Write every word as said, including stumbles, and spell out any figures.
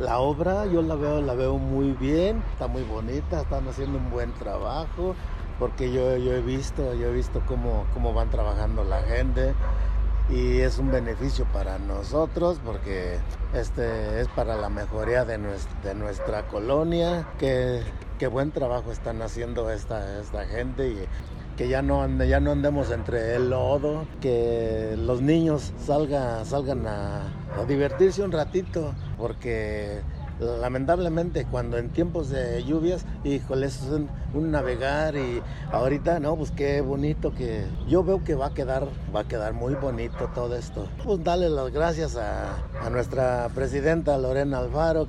La obra yo la veo, la veo muy bien, está muy bonita, están haciendo un buen trabajo, porque yo, yo he visto, yo he visto cómo, cómo van trabajando la gente y es un beneficio para nosotros porque este es para la mejoría de nuestra, de nuestra colonia, que, que buen trabajo están haciendo esta, esta gente y que ya no, ande, ya no andemos entre el lodo, que los niños salga, salgan a, a divertirse un ratito, porque lamentablemente cuando en tiempos de lluvias, híjole, es un, un navegar y ahorita, no, pues qué bonito que yo veo que va a quedar, va a quedar muy bonito todo esto. Pues darle las gracias a, a nuestra presidenta Lorena Alfaro,